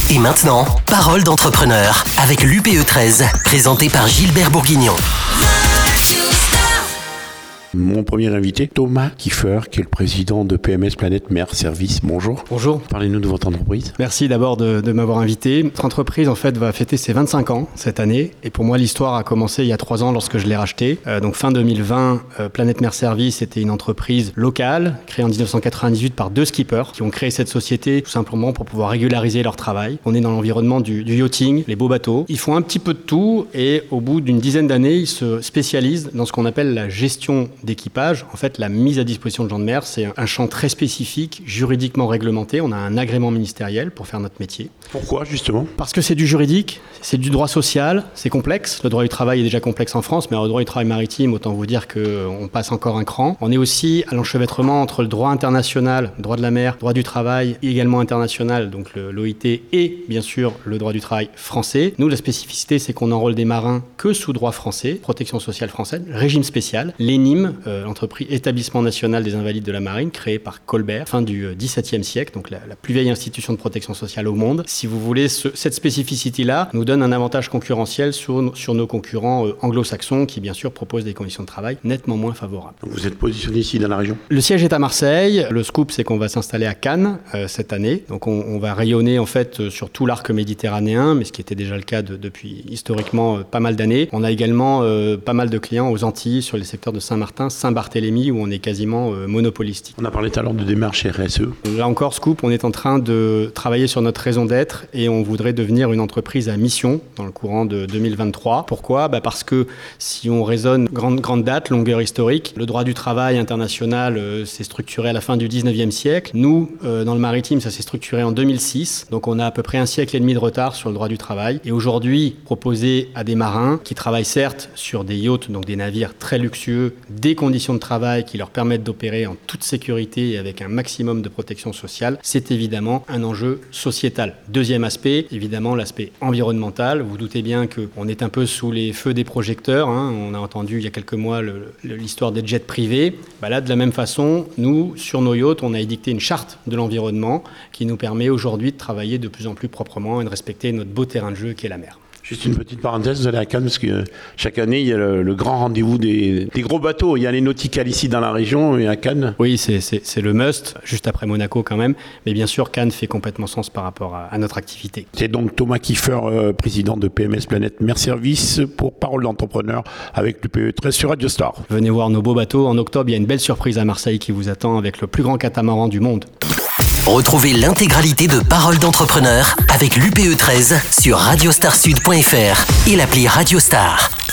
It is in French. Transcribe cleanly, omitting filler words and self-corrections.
Et maintenant, Parole d'entrepreneur avec l'UPE 13, présenté par Gilbert Bourguignon. Mon premier invité, Thomas Kiefer, qui est le président de PMS Planète Mer Service. Bonjour. Bonjour. Parlez-nous de votre entreprise. Merci d'abord de m'avoir invité. Notre entreprise, en fait, va fêter ses 25 ans cette année. Et pour moi, l'histoire a commencé il y a 3 ans lorsque je l'ai racheté. Donc fin 2020, Planète Mer Service était une entreprise locale, créée en 1998 par 2 skippers qui ont créé cette société tout simplement pour pouvoir régulariser leur travail. On est dans l'environnement du yachting, les beaux bateaux. Ils font un petit peu de tout et au bout d'une dizaine d'années, ils se spécialisent dans ce qu'on appelle la gestion d'équipage. En fait, la mise à disposition de gens de mer, c'est un champ très spécifique, juridiquement réglementé. On a un agrément ministériel pour faire notre métier. Pourquoi, justement ? Parce que c'est du juridique, c'est du droit social, c'est complexe. Le droit du travail est déjà complexe en France, mais le droit du travail maritime, autant vous dire qu'on passe encore un cran. On est aussi à l'enchevêtrement entre le droit international, le droit de la mer, le droit du travail, également international, donc l'OIT, et bien sûr le droit du travail français. Nous, la spécificité, c'est qu'on enrôle des marins que sous droit français, protection sociale française, régime spécial, l'ENIM, l'entreprise Établissement National des Invalides de la Marine, créée par Colbert, fin du XVIIe siècle, donc la plus vieille institution de protection sociale au monde. Si vous voulez, cette spécificité-là nous donne un avantage concurrentiel sur nos concurrents anglo-saxons qui, bien sûr, proposent des conditions de travail nettement moins favorables. Donc vous êtes positionné ici dans la région ? Le siège est à Marseille. Le scoop, c'est qu'on va s'installer à Cannes cette année. Donc on va rayonner en fait sur tout l'arc méditerranéen, mais ce qui était déjà le cas depuis historiquement pas mal d'années. On a également pas mal de clients aux Antilles sur les secteurs de Saint-Martin, Saint-Barthélemy, où on est quasiment monopolistique. On a parlé tout à l'heure de démarche RSE. Là encore, Scoop, on est en train de travailler sur notre raison d'être et on voudrait devenir une entreprise à mission dans le courant de 2023. Pourquoi ? Parce que si on raisonne grande date, longueur historique, le droit du travail international s'est structuré à la fin du 19e siècle. Nous, dans le maritime, ça s'est structuré en 2006. Donc on a à peu près 1,5 siècle de retard sur le droit du travail. Et aujourd'hui, proposer à des marins qui travaillent certes sur des yachts, donc des navires très luxueux, des conditions de travail qui leur permettent d'opérer en toute sécurité et avec un maximum de protection sociale, c'est évidemment un enjeu sociétal. Deuxième aspect, évidemment l'aspect environnemental. Vous doutez bien qu'on est un peu sous les feux des projecteurs. On a entendu il y a quelques mois l'histoire des jets privés. Là, de la même façon, nous, sur nos yachts, on a édicté une charte de l'environnement qui nous permet aujourd'hui de travailler de plus en plus proprement et de respecter notre beau terrain de jeu qui est la mer. Juste une petite parenthèse, vous allez à Cannes parce que chaque année, il y a le grand rendez-vous des gros bateaux. Il y a les nauticales ici dans la région et à Cannes. Oui, c'est le must, juste après Monaco quand même. Mais bien sûr, Cannes fait complètement sens par rapport à notre activité. C'est donc Thomas Kiefer, président de PMS Planète Mer Service pour Parole d'entrepreneur avec l'UPE 13 sur Radio Star. Venez voir nos beaux bateaux. En octobre, il y a une belle surprise à Marseille qui vous attend avec le plus grand catamaran du monde. Retrouvez l'intégralité de Parole d'entrepreneur avec l'UPE 13 sur radiostarsud.fr et l'appli Radio Star.